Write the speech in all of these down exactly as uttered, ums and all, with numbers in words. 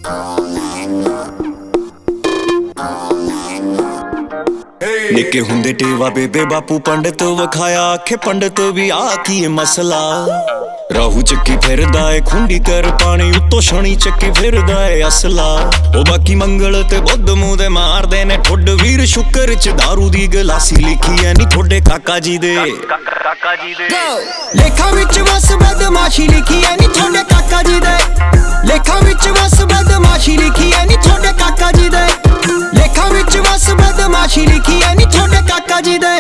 निके हुंदे टेवा बेबे बापू पंडित वखाया आखे पंडित भी आ की मसला। राहू चक्की फिरदा है खुंडी कर पानी उत्तो शनि चक्की फिरदा है असला। ओ बाकी मंगल ते बुध मुंह दे मारदे ने ठुड वीर शुक्र च दारू दी गलासी लिखी है नी थोड़े काका जी दे काका जी दे लेखा विच बस बदमाशी लिखी है नी थोड़े काका जी दे। लेखा विच बस बदमाशी लिखी है नी थोड़े काका जी दे। लेखा विच बस बदमाशी लिखी है नी थोड़े काका जी दे।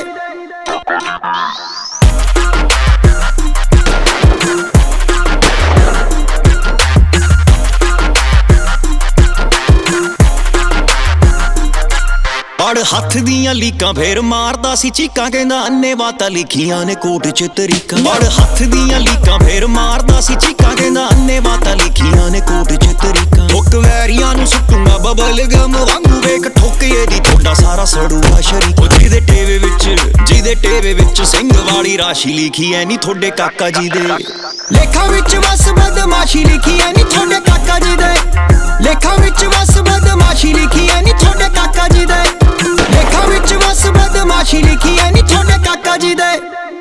अड़ हथ दियां लीकां फेर मारदा सी चीकां कहंदा अन्ने वाता लिखियां ने कोट च तरीका। अड़ हथ दियां लीकां फेर मारदा सी चीकां कहंदा अन्ने वाता लिखियां ने कोट च तरीका। ठोक वैरियां नूं सुट्टूंगा बबल गम वांगू वेख ठोके दी थोड़ा सारा सड़ूगा शरीक। जिहदे टेवे विच जिहदे टेवे विच सिंह वाली राशि लिखी है नी थोड़े काका जी दे। लेखा विच बस बदमाशी लिखी है नी थोड़े काका जी दे। लेखा विच बस बदमाशी लिखी है नी थोड़े काका जी दे। लेखा विच बस बदमाशी लिखी है नी थोड़े काका जी दे।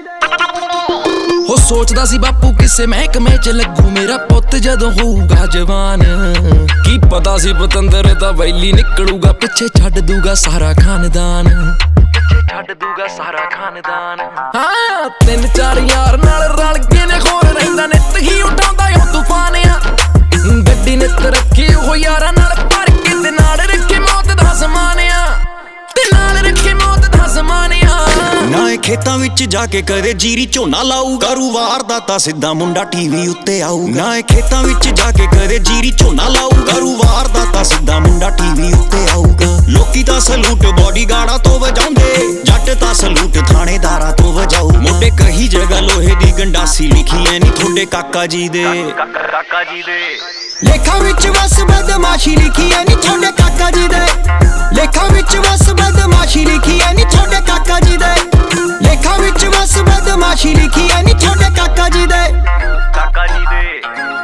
हो सोचदा सी बापू किसे महकमे च लगू मेरा पुੱਤ ਜਦੋਂ ਹੋਊਗਾ ਜਵਾਨ। ਕੀ ਪਤਾ ਸੀ ਪਤੰਦਰ ਤਾਂ ਵੈਲੀ ਨਿਕਲੂਗਾ ਪਿੱਛੇ ਛੱਡ ਦੂਗਾ ਸਾਰਾ ਖਾਨਦਾਨ। ਪਿੱਛੇ ਛੱਡ ਦੂਗਾ ਸਾਰਾ ਖਾਨਦਾਨ। ਹਾਂ ਤਿੰਨ ਚਾਰ ਯਾਰ ਨਾਲ ਰਲ ਕੇ ਨੇ ਖੋਰ ਰਹਿੰਦਾ ਨਿੱਤ ਹੀ ਉਠਾਉਂਦਾ ਉਹ ਤੂਫਾਨ ਆ। ਗੱਡੀ ਨਿੱਤ ਰੱਖੀ ਉਹ ਯਾਰਾਂ ਨਾਲ ਭਰ ਕੇ ਤੇ ਨਾਲ ਰੱਖੇ ਮੌਤ ਦਾ ਸਮਾਨ ਆ। ਤੇ ਨਾਲ ਰੱਖੇ ਮੌਤ ਦਾ ਸਮਾਨ ਆ। ਨਾ ਇਹ ਖੇਤਾਂ ਵਿੱਚ ਜਾ ਕੇ ਕਦੇ ਜੀਰੀ ਝੋਨਾ ਲਾਊ ਕਰੂ ਵਾਰਦਾਤਾ ਸਿੱਧਾ ਮੁੰਡਾ ਟੀਵੀ ਉੱਤੇ ਆਊ। ਨਾ ਇਹ ਖੇਤਾਂ ਵਿੱਚ ਜਾ ਕੇ ਕਦੇ ਜੀਰੀ ਝੋਨਾ ਲਾਊ ਕਰੂ ਵਾਰਦਾਤਾ ਸਿੱਧਾ ਮੁੰਡਾ ਟੀਵੀ ਉੱਤੇ ਆਊਗਾ। ਲੋਕੀ ਤਾਂ ਸਲੂਟ ਬੋਡੀਗਾਰਡਾਂ ਤੋਂ ਵਜਾਉਂਦੇ ਜੱਟ ਤਾਂ ਸਲੂਟ ਥਾਣੇਦਾਰਾਂ ਤੋਂ ਵਜਾਊ। ਮੁੰਡੇ ਕਹੀ ਜਗ੍ਹਾ ਲੋਹੇ ਦੀ ਗੰਡਾਸੀ ਲਿਖੀ ਐ ਨੀ ਥੋੜੇ ਕਾਕਾ ਜੀ ਦੇ ਕਾਕਾ ਜੀ ਦੇ। ਲੇਖਾ ਵਿੱਚ ਬਸ ਬਦਮਾਸ਼ੀ ਲਿਖੀ ਐ ਨੀ ਥੋੜੇ ਕਾਕਾ ਜੀ ਦੇ। ਲੇਖਾ ਵਿੱਚ ਬਸ ਬਦਮਾਸ਼ੀ ਲਿਖੀ ਐ ਨੀ ਥੋੜੇ ਕਾਕਾ ਜੀ ਦੇ। ਲੇਖਾ ਵਿੱਚ ਬਸ ਬਦਮਾਸ਼ੀ ਲਿਖੀ ਐ ਨੀ ਥੋੜੇ ਕਾਕਾ ਜੀ ਦੇ ਕਾਕਾ ਜੀ ਦੇ।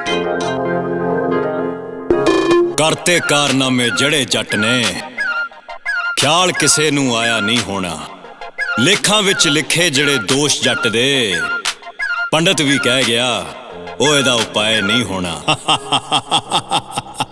ਕਰਤੇ ਕਾਰਨਾਮੇ ਜੜੇ ਜੱਟ ਨੇ ਖਿਆਲ ਕਿਸੇ ਨੂੰ ਆਇਆ ਨਹੀਂ ਹੋਣਾ। ਲੇਖਾਂ ਵਿੱਚ ਲਿਖੇ ਜਿਹੜੇ ਦੋਸ਼ ਜੱਟ ਦੇ ਪੰਡਤ ਵੀ ਕਹਿ ਗਿਆ ਉਹ ਇਹਦਾ ਉਪਾਏ ਨਹੀਂ ਹੋਣਾ।